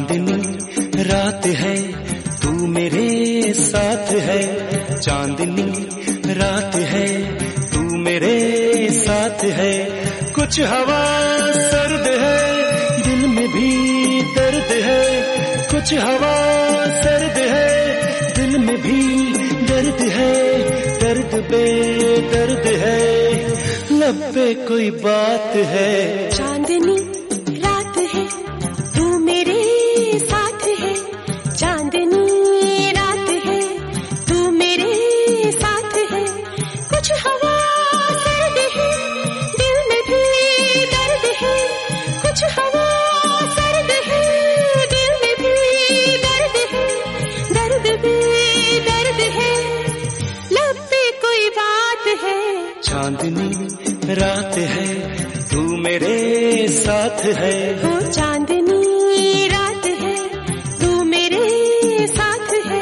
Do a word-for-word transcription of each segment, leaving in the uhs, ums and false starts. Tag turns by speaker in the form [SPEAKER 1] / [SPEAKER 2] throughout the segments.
[SPEAKER 1] चांदनी रात है तू मेरे साथ है, चांदनी रात है तू मेरे साथ है। कुछ हवा सर्द है दिल में भी दर्द है, कुछ हवा सर्द है दिल में भी दर्द है, दर्द बे दर्द है लब पे कोई बात है।
[SPEAKER 2] चांदनी रात है तू मेरे साथ है, चांदनी रात है तू मेरे साथ है। कुछ हवा सर्द है दिल में भी दर्द है, कुछ हवा सर्द है दिल में भी दर्द है, दर्द भी दर्द है लब पे कोई बात है।
[SPEAKER 1] चांदनी रात है तू मेरे साथ है,
[SPEAKER 2] वो चांदनी रात है तू मेरे साथ है।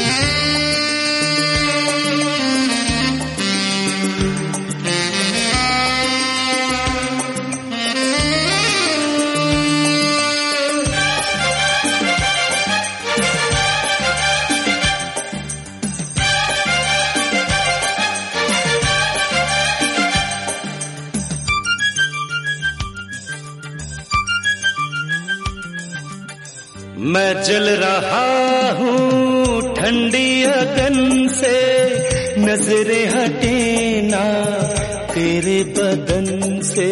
[SPEAKER 1] मैं जल रहा हूँ ठंडी अगन से, नजरें हटे ना तेरे बदन से।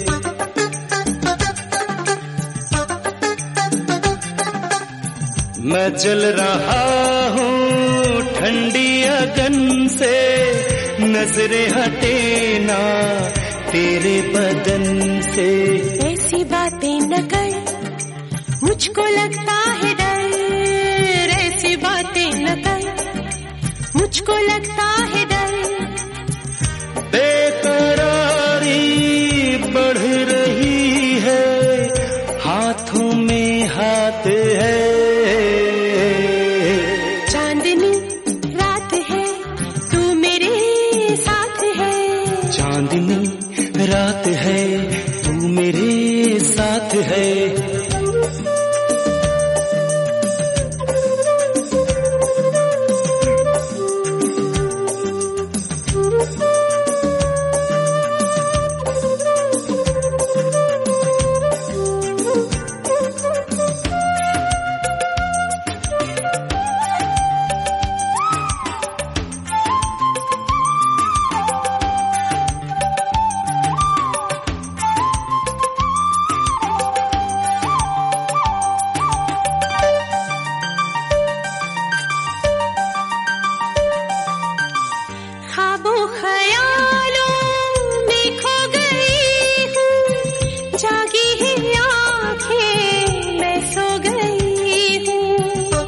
[SPEAKER 1] मैं जल रहा हूँ ठंडी अगन से, नजरें हटे ना तेरे बदन से।
[SPEAKER 2] ऐसी बातें न कर मुझको लगता है डर, ऐसी बातें न कर मुझको लगता है डर।
[SPEAKER 1] बेकरारी बढ़ रही है हाथों में हाथ है।
[SPEAKER 2] चांदनी रात है तू मेरे साथ है,
[SPEAKER 1] चांदनी रात है तू मेरे साथ है।
[SPEAKER 2] ख्वाबों ख्यालों में खो गई हूँ, जागी है आँखें मैं सो गई हूँ।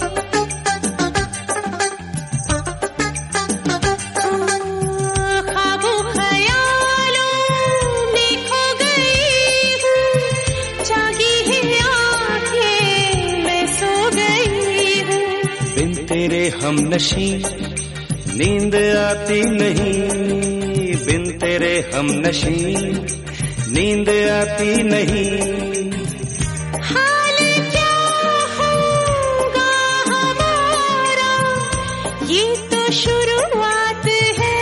[SPEAKER 2] ख्वाबों ख्यालों में खो गई हूँ, जागी है आँखें मैं सो गई हूँ।
[SPEAKER 1] बिन तेरे हमनशी नींद आती नहीं, बिन तेरे हमनशी नींद आती नहीं।
[SPEAKER 2] हाल क्या होगा हमारा ये तो शुरुआत है।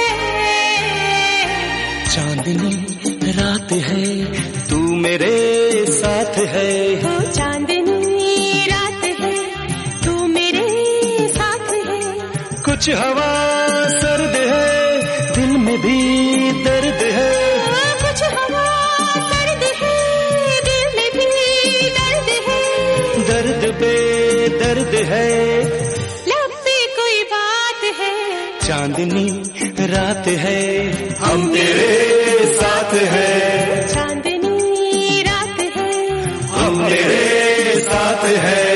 [SPEAKER 1] चांदनी रात है तू मेरे साथ है,
[SPEAKER 2] वो चांदनी रात है तू मेरे साथ है।
[SPEAKER 1] कुछ हवा सर्द है दिल में भी दर्द है,
[SPEAKER 2] कुछ हवा सर्द है दिल में भी दर्द है,
[SPEAKER 1] दर्द बे दर्द है
[SPEAKER 2] लब पे कोई बात है।
[SPEAKER 1] चांदनी रात है हम तेरे साथ है,
[SPEAKER 2] चांदनी रात है
[SPEAKER 1] हम तेरे साथ है।